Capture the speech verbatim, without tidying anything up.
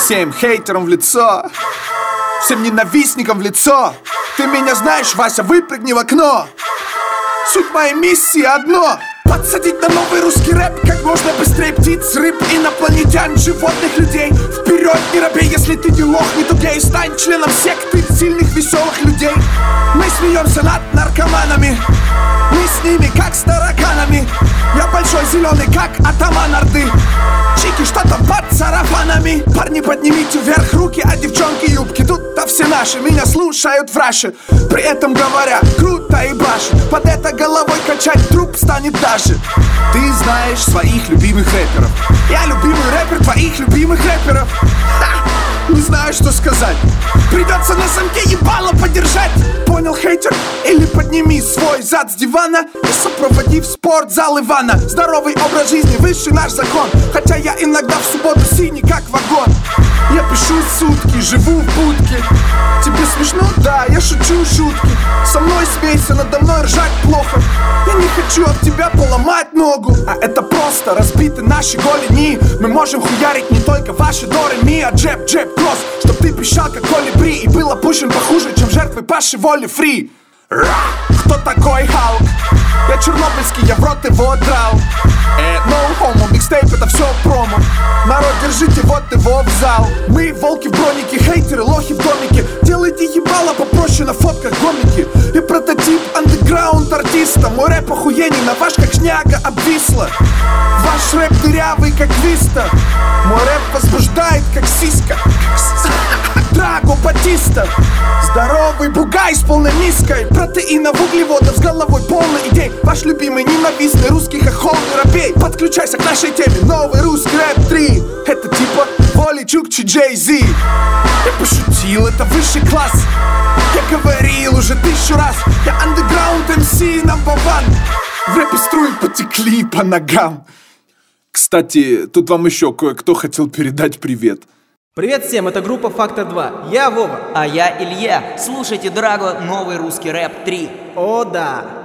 Всем хейтерам в лицо, всем ненавистникам в лицо. Ты меня знаешь, Вася, выпрыгни в окно. Суть моей миссии одно: подсадить на новый русский рэп как можно быстрее птиц, рыб, инопланетян, животных, людей. Вперед, не робей, если ты не лох, не тугей. Стань членом секты сильных, веселых людей. Мы смеемся над наркоманами, мы с ними как с тараканами. Я большой зеленый, как атаман Орды. Чики, что там под сарафанами? Парни, поднимите вверх руки, а девчонки юбки. Тут-то все наши, меня слушают в раше. При этом говоря, круто и баши. Под это головой качать труп станет даже. Ты знаешь своих любимых рэперов. Я любимый рэпер твоих любимых рэперов. Ха! Не знаю, что сказать. Придется на замке ебало подержать. Понял, хейтер? Или подними свой зад с дивана и сопроводи в спортзал Ивана. Здоровый образ жизни, высший наш закон. Хотя я иногда в субботу синий, как вагон. Я пишу сутки, живу в будке. Тебе смешно? Да, я шучу шутки. Со мной смейся, надо мной ржать плохо. Я не хочу от тебя поломать ногу. А это просто разбиты наши голени. Мы можем хуярить не только ваши до ре ми, а джеб, джеб, кросс. Чтоб ты пищал как колибри и был опущен похуже, чем жертвы Паши Воли фри. Кто такой Халк? Я чернобыльский, я в рот его драл. Э, no homo, микстейп это все промо. Народ, держите вот его в зал. Мы волки в бронике, хейтеры, лохи в домике. Делайте ебало попроще на фотках гомики. И прототип андеграунд артиста. Мой рэп охуенен, а ваш как шняга обвисла. Ваш рэп дырявый как виста. Мой рэп возбуждает как сиська. Драго Батиста. Здоровый бугай с полной миской протеинов, углеводов, с головой полной идей. Ваш любимый ненавистный русский хохол, не робей. Подключайся к нашей теме, новый русский рэп три. Это типа Воли, Чукчи, Джей Зи. Я пошутил, это высший класс. Я говорил уже тысячу раз. Я андеграунд эм си number one. В рэпе струи потекли по ногам. Кстати, тут вам еще кое-кто хотел передать привет. Привет всем, это группа Фактор два. Я Вова. А я Илья. Слушайте, Драго, новый русский рэп три. О да.